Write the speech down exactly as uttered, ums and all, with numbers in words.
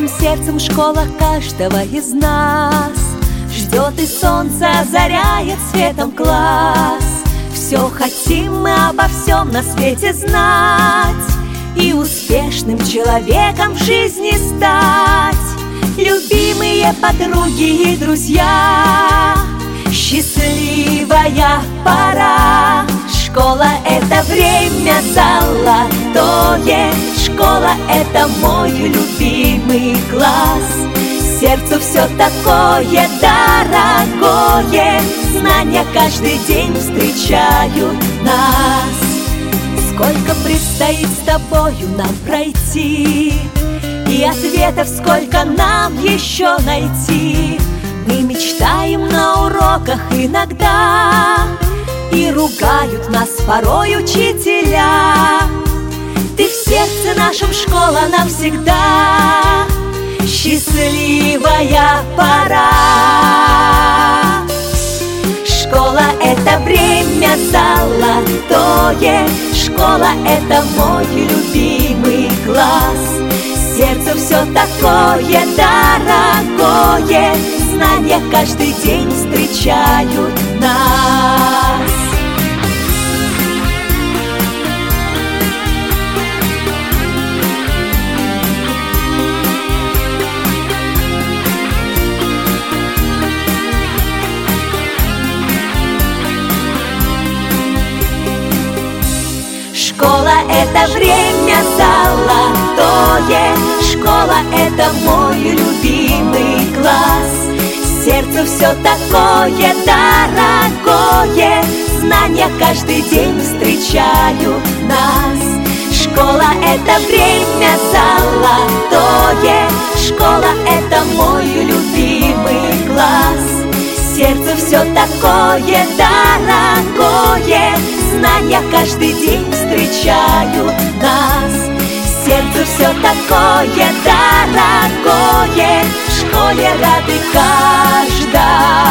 Открытым сердцем школа каждого из нас ждет, и солнце озаряет светом класс. Все хотим мы обо всем на свете знать и успешным человеком в жизни стать. Любимые подруги и друзья, счастливая пора. Школа — это время золотое, школа — это мой любимый класс. Сердцу все такое дорогое, знания каждый день встречают нас. Сколько предстоит с тобою нам пройти, и ответов сколько нам еще найти. Мы мечтаем на уроках иногда, и ругают нас порой учителя. Ты в сердце нашем, школа навсегда, счастливая пора. Школа — это время золотое, школа — это мой любимый класс. Сердцу все такое дорогое, знания каждый день встречают нас. Школа — это время золотое, школа — это мой любимый класс. Сердцу все такое дорогое, знания каждый день встречают нас. Школа — это время золотое, школа — это мой любимый класс. Сердцу все такое дорогое, знания каждый день встречают нас. Сердцу все такое дорогое, в школе рады каждому.